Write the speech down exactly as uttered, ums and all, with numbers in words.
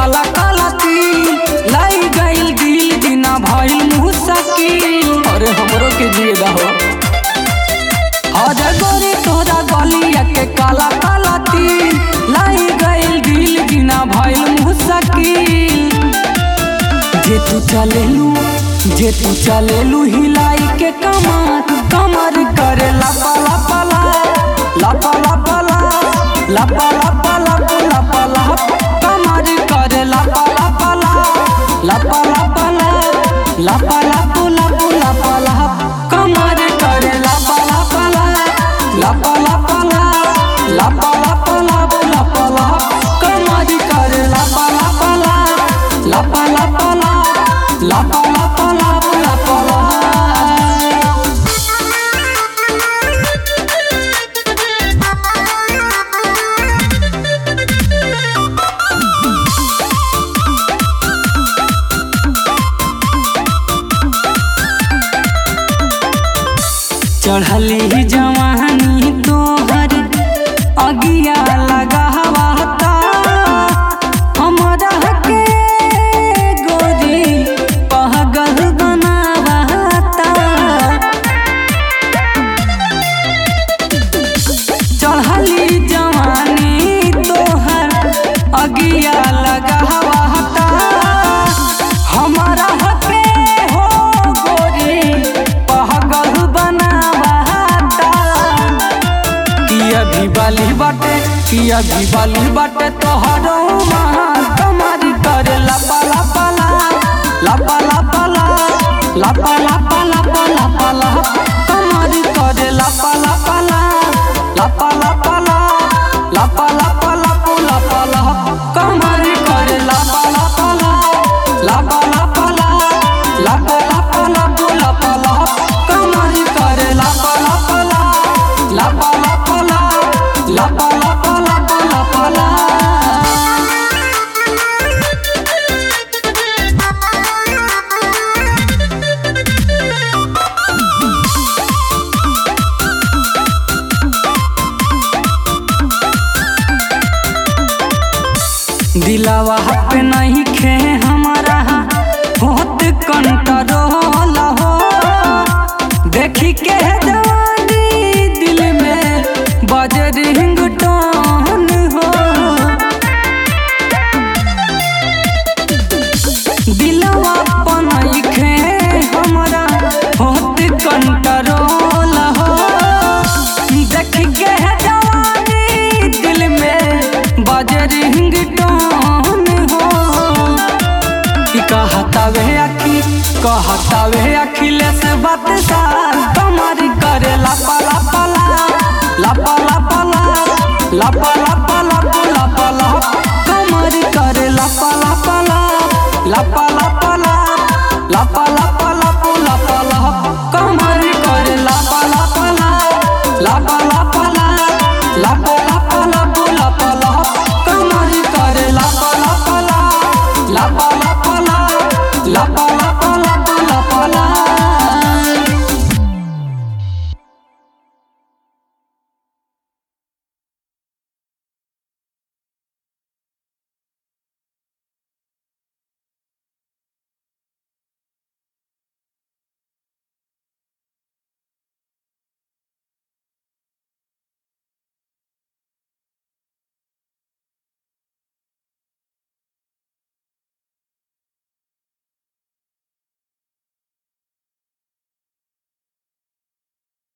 काला काला तिल लाई गइल दिल बिना भइल मुश्किल। अरे हमरो के जिए हो अरे गोरी तोरा गलिया के काला काला तिल लाई गइल दिल बिना भइल मुश्किल। जे तू चलेलू जे तू चलेलू हिलाई के कमर कमर करे लापा लापा लापा लापा लापा लापा लापा लापा कमर करे लापा लापा लापा लापा लापा लापा लापा लापा कमर करे लापा लापा लापा लापा लापा लापा लापा लापा कमर करे लापा लापा लापा लापा लापा लापा लापा लापा चढ़ली जवानी तोहर अगिया लगावता हमरा के गोरी पहगल बनावता। चढ़ली जवानी तोहर अगिया लगावता हमरा के हो गोरी पहगल बनावता। किया भी बाली बाटे किया भी बाली बाटे तोहरो महान कमरी करे लापा लापा लापा लापा लापा लापा लापा लापा लापा कमरी करे लापा लापा लापा लापा लापा लापा लापा लापा लापा कमरी करे लापा लापा लापा लापा लापा लापा लापा लापा लापा कमरी करे लापा लापा लापा लापा लापा लापा लापा लापा ला। दिलावा पे नहीं खे हमारा होत कंट्रोल हो देखी के